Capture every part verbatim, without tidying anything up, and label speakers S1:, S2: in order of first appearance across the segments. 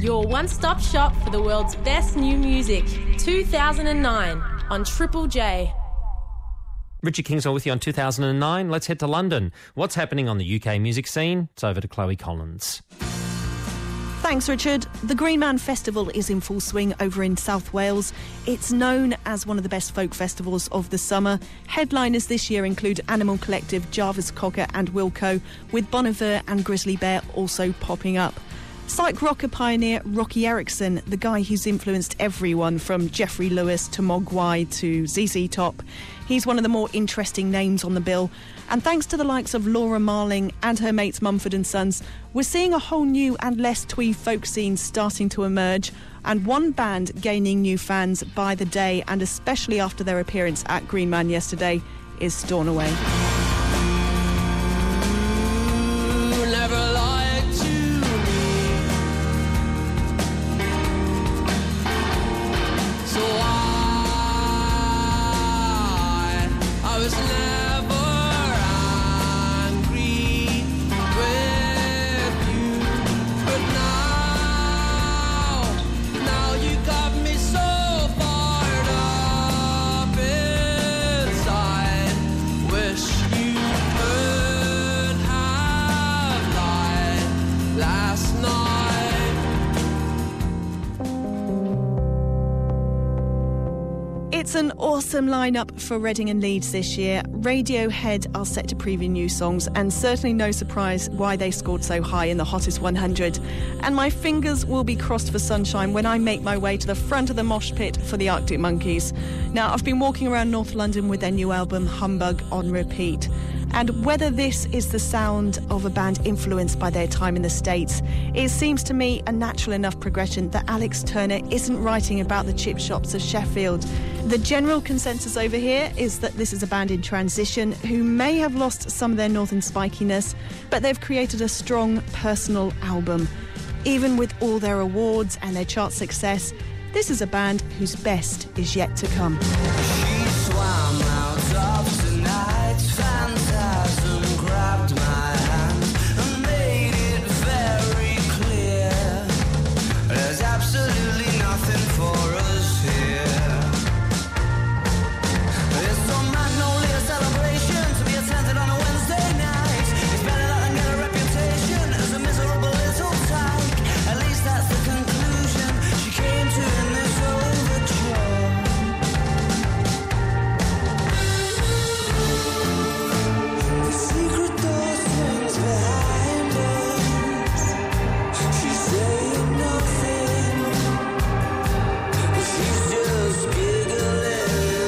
S1: Your one-stop shop for the world's best new music. two thousand nine on Triple J.
S2: Richard Kingswell with you on two thousand nine. Let's head to London. What's happening on the U K music scene? It's over to Chloe Collins.
S3: Thanks, Richard. The Green Man Festival is in full swing over in South Wales. It's known as one of the best folk festivals of the summer. Headliners this year include Animal Collective, Jarvis Cocker and Wilco, with Bon Iver and Grizzly Bear also popping up. Psych rocker pioneer Rocky Erickson, the guy who's influenced everyone from Jeffrey Lewis to Mogwai to Z Z Top. He's one of the more interesting names on the bill. And thanks to the likes of Laura Marling and her mates Mumford and Sons, we're seeing a whole new and less twee folk scene starting to emerge, and one band gaining new fans by the day, and especially after their appearance at Green Man yesterday, is Stornoway. It's an awesome lineup for Reading and Leeds this year. Radiohead are set to preview new songs, and certainly no surprise why they scored so high in the Hottest one hundred. And my fingers will be crossed for Sunshine when I make my way to the front of the mosh pit for the Arctic Monkeys. Now, I've been walking around North London with their new album Humbug on repeat. And whether this is the sound of a band influenced by their time in the States, it seems to me a natural enough progression that Alex Turner isn't writing about the chip shops of Sheffield. The general consensus over here is that this is a band in transition who may have lost some of their northern spikiness, but they've created a strong personal album. Even with all their awards and their chart success, this is a band whose best is yet to come.
S4: She swam out of tonight's phantasm, grabbed my hand and made it very clear there's absolutely nothing for us here. It's some magnolia celebration to be attended on a Wednesday night. It's better than get a reputation as a miserable little tyke. At least that's the conclusion she came to in this overture. The secret door swings behind us. She's saying nothing, she's just giggling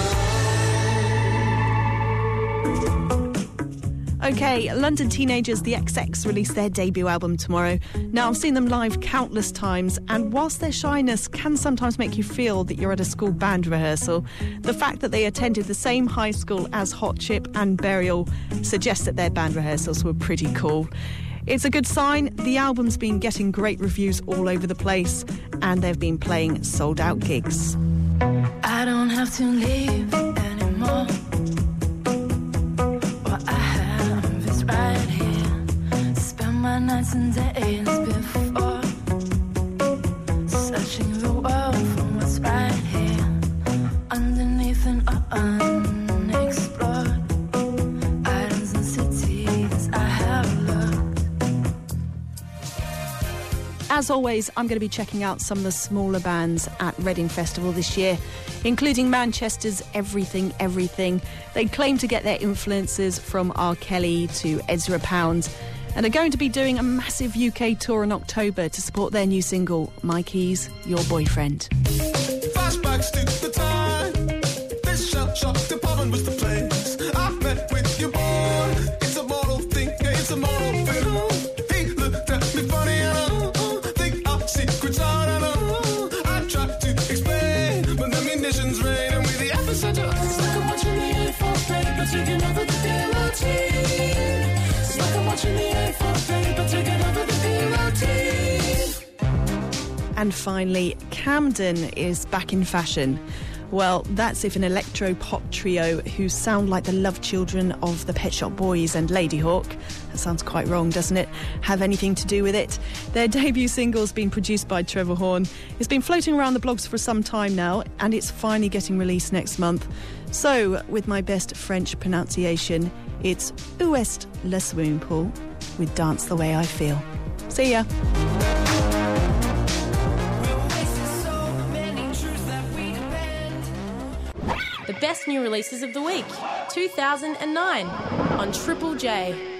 S4: along.
S3: Okay, London teenagers The X X release their debut album tomorrow. Now, I've seen them live countless times, and whilst their shyness can sometimes make you feel that you're at a school band rehearsal, the fact that they attended the same high school as Hot Chip and Burial suggests that their band rehearsals were pretty cool. It's a good sign. The album's been getting great reviews all over the place, and they've been playing sold-out gigs.
S5: I don't have to leave anymore. What I have is right here. Spend my nights and days before, searching the world for what's right here, underneath and unexplored. Islands and cities I have looked.
S3: As always, I'm going to be checking out some of the smaller bands at Reading Festival this year, including Manchester's Everything Everything. They claim to get their influences from R. Kelly to Ezra Pound, and are going to be doing a massive U K tour in October to support their new single, My Keys, Your Boyfriend.
S6: Flashbacks to the time this shop shop department was the place I met with your boy. It's a mortal thing, yeah, it's a mortal thing. He looked at me funny and I think our secrets are I know. I tried to explain, but the munitions rain, and with the epicenter, it's like I'm watching the A four paper taking over the D L T. It's like I'm watching the A four paper taking over the D L T.
S3: And finally, Camden is back in fashion. Well, that's if an electro-pop trio who sound like the love children of the Pet Shop Boys and Ladyhawk, that sounds quite wrong, doesn't it, have anything to do with it. Their debut single's been produced by Trevor Horn. It's been floating around the blogs for some time now, and it's finally getting released next month. So, with my best French pronunciation, it's Où est le swimming pool with Dance the Way I Feel. See ya.
S1: The best new releases of the week, two thousand nine, on Triple J.